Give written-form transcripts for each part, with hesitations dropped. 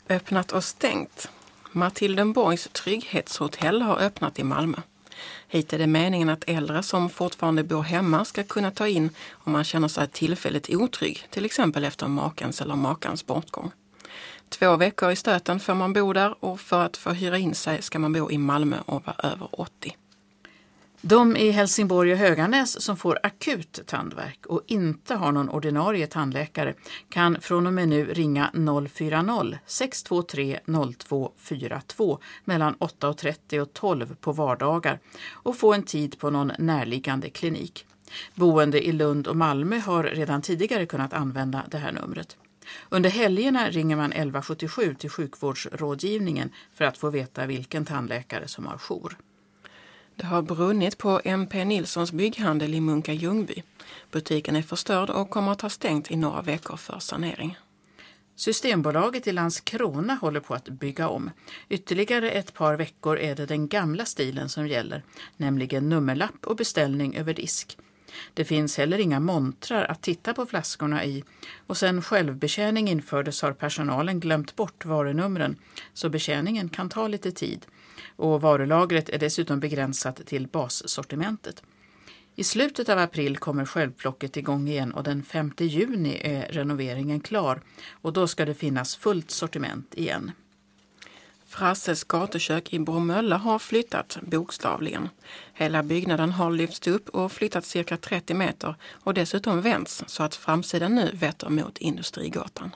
Öppnat och stängt. Mathildenborgs trygghetshotell har öppnat i Malmö. Hit är det meningen att äldre som fortfarande bor hemma ska kunna ta in om man känner sig tillfälligt otrygg, till exempel efter makens eller makans bortgång. 2 veckor i stöten får man bo där, och för att få hyra in sig ska man bo i Malmö och vara över 80. De i Helsingborg och Höganäs som får akut tandvärk och inte har någon ordinarie tandläkare kan från och med nu ringa 040-623-0242 mellan 8.30 och 12 på vardagar och få en tid på någon närliggande klinik. Boende i Lund och Malmö har redan tidigare kunnat använda det här numret. Under helgerna ringer man 1177 till sjukvårdsrådgivningen för att få veta vilken tandläkare som har jour. Det har brunnit på MP Nilssons bygghandel i Munka Ljungby. Butiken är förstörd och kommer att ha stängt i några veckor för sanering. Systembolaget i Landskrona håller på att bygga om. Ytterligare ett par veckor är det den gamla stilen som gäller, nämligen nummerlapp och beställning över disk. Det finns heller inga montrar att titta på flaskorna i, och sen självbetjäning infördes har personalen glömt bort varunumren, så betjäningen kan ta lite tid. Och varulagret är dessutom begränsat till bassortimentet. I slutet av april kommer självplocket igång igen och den 5 juni är renoveringen klar, och då ska det finnas fullt sortiment igen. Frasses gatukök i Bromölla har flyttat bokstavligen. Hela byggnaden har lyfts upp och flyttat cirka 30 meter och dessutom vänts så att framsidan nu vetter mot Industrigatan.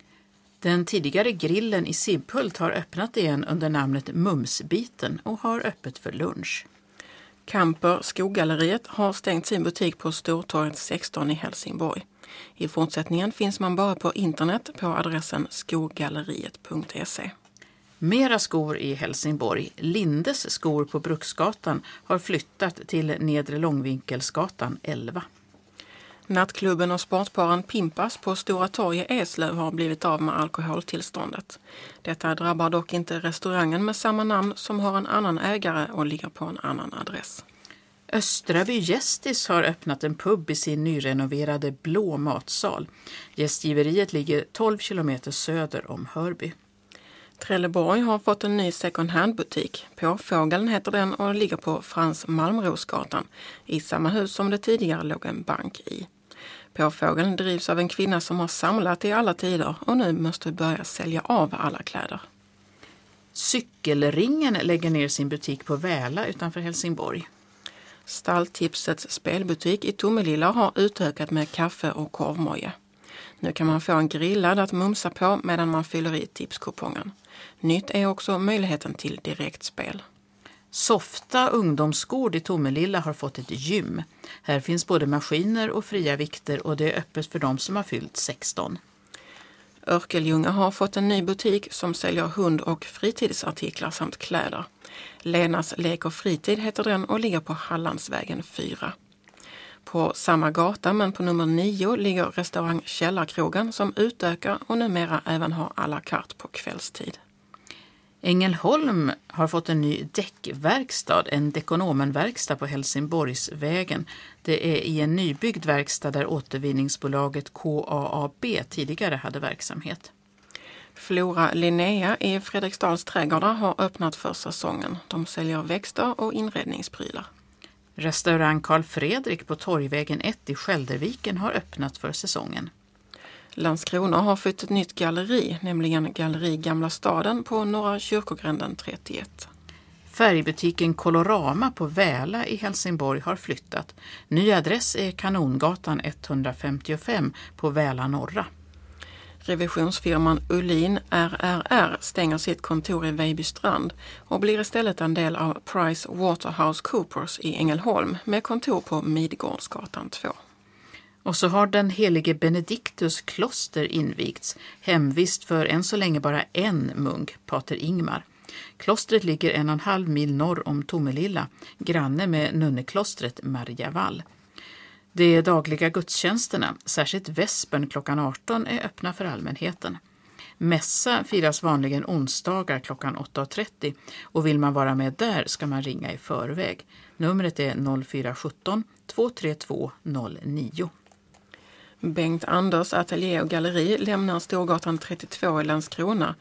Den tidigare grillen i Sibbhult har öppnat igen under namnet Mumsbiten och har öppet för lunch. Camper Skoggalleriet har stängt sin butik på Stortorget 16 i Helsingborg. I fortsättningen finns man bara på internet på adressen skoggalleriet.se. Mera skor i Helsingborg. Lindes skor på Bruksgatan har flyttat till Nedre Långvinkelsgatan 11. Nattklubben och sportparen Pimpas på Stora torg i Eslöv har blivit av med alkoholtillståndet. Detta drabbar dock inte restaurangen med samma namn som har en annan ägare och ligger på en annan adress. Östraby Gästis har öppnat en pub i sin nyrenoverade blå matsal. Gästgiveriet ligger 12 kilometer söder om Hörby. Trelleborg har fått en ny second hand-butik. Påfågeln heter den och ligger på Frans Malmrosgatan i samma hus som det tidigare låg en bank i. Påfågeln drivs av en kvinna som har samlat i alla tider och nu måste börja sälja av alla kläder. Cykelringen lägger ner sin butik på Väla utanför Helsingborg. Stalltipsets spelbutik i Tomelilla har utökat med kaffe och korvmoje. Nu kan man få en grillad att mumsa på medan man fyller i tipskupongen. Nytt är också möjligheten till direktspel. Softa ungdomsgård i Tomelilla har fått ett gym. Här finns både maskiner och fria vikter och det är öppet för de som har fyllt 16. Örkeljunga har fått en ny butik som säljer hund- och fritidsartiklar samt kläder. Lenas lek och fritid heter den och ligger på Hallandsvägen 4. På samma gata men på nummer 9 ligger restaurang Källarkrogen som utökar och numera även har à la carte på kvällstid. Ängelholm har fått en ny däckverkstad, en Dekonomenverkstad på Helsingborgsvägen. Det är i en nybyggd verkstad där återvinningsbolaget KAAB tidigare hade verksamhet. Flora Linnea i Fredriksdals trädgårdar har öppnat för säsongen. De säljer växter och inredningsprylar. Restaurang Karl Fredrik på Torgvägen 1 i Skälderviken har öppnat för säsongen. Landskrona har fått ett nytt galleri, nämligen Galleri Gamla staden på Norra Kyrkogränden 31. Färgbutiken Colorama på Väla i Helsingborg har flyttat. Ny adress är Kanongatan 155 på Väla norra. Revisionsfirman Ullin RRR stänger sitt kontor i Vejbystrand och blir istället en del av Price Waterhouse Coopers i Ängelholm med kontor på Midgårdsgatan 2. Och så har den helige Benediktus kloster invigts, hemvist för än så länge bara en munk, pater Ingmar. Klostret ligger 1,5 mil norr om Tomelilla, granne med nunneklostret Marjavall. De dagliga gudstjänsterna, särskilt vespern klockan 18, är öppna för allmänheten. Mässa firas vanligen onsdagar klockan 8.30 och vill man vara med där ska man ringa i förväg. Numret är 0417 232 09. Bengt Anders ateljé och galleri lämnar Storgatan 32 i Landskrona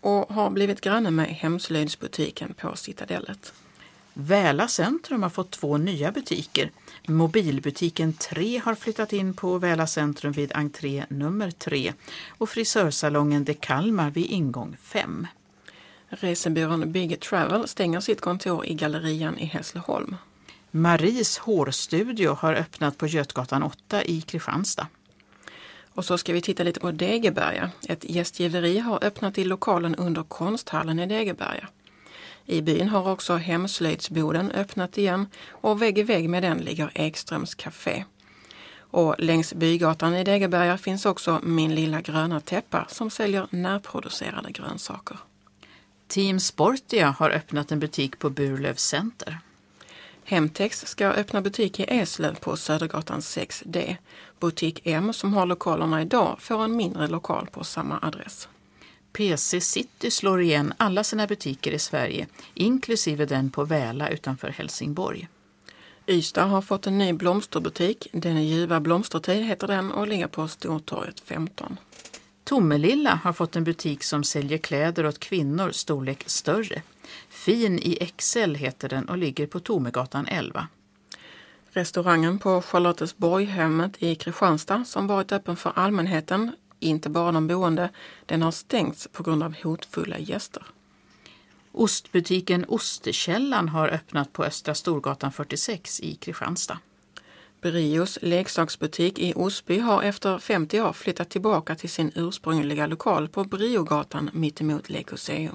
och har blivit granne med hemslöjdsbutiken på Citadellet. Väla centrum har fått 2 nya butiker. Mobilbutiken 3 har flyttat in på Väla centrum vid entré nummer 3 och frisörsalongen De Kalmar vid ingång 5. Resebyrån Big Travel stänger sitt kontor i Gallerian i Hässleholm. Maries hårstudio har öppnat på Götgatan 8 i Kristianstad. Och så ska vi titta lite på Degeberga. Ett gästgiveri har öppnat i lokalen under konsthallen i Degeberga. I byn har också hemslöjdsboden öppnat igen och vägg i vägg med den ligger Ekströms café. Och längs Bygatan i Degeberga finns också Min lilla gröna täppa som säljer närproducerade grönsaker. Team Sportia har öppnat en butik på Burlövs center. Hemtex ska öppna butik i Eslöv på Södergatan 6D. Butik M som har lokalerna idag får en mindre lokal på samma adress. PC City slår igen alla sina butiker i Sverige, inklusive den på Väla utanför Helsingborg. Ystad har fått en ny blomsterbutik. Den är Ljuva blomstertid heter den och ligger på Stortorget 15. Tomelilla har fått en butik som säljer kläder åt kvinnor storlek större. Fin i XL heter den och ligger på Tomegatan 11. Restaurangen på Charlottesborghemmet i Kristianstad som varit öppen för allmänheten, inte bara de boende, den har stängts på grund av hotfulla gäster. Ostbutiken Ostekällan har öppnat på Östra Storgatan 46 i Kristianstad. Brios leksaksbutik i Osby har efter 50 år flyttat tillbaka till sin ursprungliga lokal på Briogatan mittemot Lekoseum.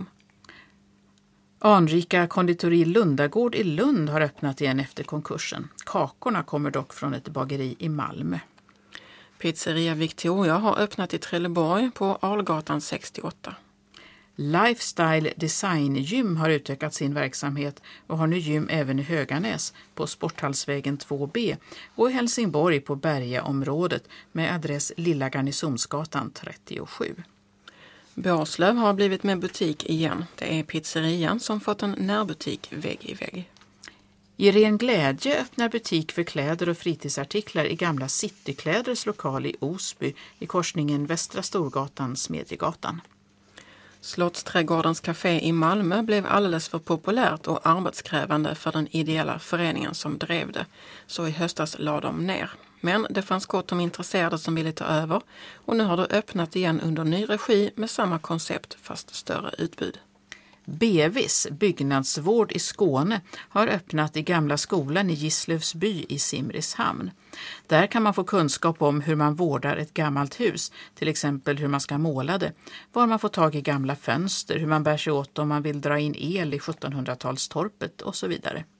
Anrika konditori Lundagård i Lund har öppnat igen efter konkursen. Kakorna kommer dock från ett bageri i Malmö. Pizzeria Victoria har öppnat i Trelleborg på Algatan 68. Lifestyle Design Gym har utökat sin verksamhet och har nu gym även i Höganäs på Sporthallsvägen 2B och i Helsingborg på Bergaområdet med adress Lilla Garnisonsgatan 37. Båslöv har blivit med butik igen. Det är pizzerian som fått en närbutik vägg i vägg. I ren glädje öppnar butik för kläder och fritidsartiklar i gamla Citykläders lokal i Osby i korsningen Västra Storgatan-Smedjegatan. Slottsträdgårdens café i Malmö blev alldeles för populärt och arbetskrävande för den ideella föreningen som drev det, så i höstas lade de ner. Men det fanns gott om intresserade som ville ta över och nu har det öppnat igen under ny regi med samma koncept fast större utbud. Bevis, byggnadsvård i Skåne, har öppnat i gamla skolan i Gislövsby i Simrishamn. Där kan man få kunskap om hur man vårdar ett gammalt hus, till exempel hur man ska måla det, var man får tag i gamla fönster, hur man bär sig åt om man vill dra in el i 1700-talstorpet och så vidare.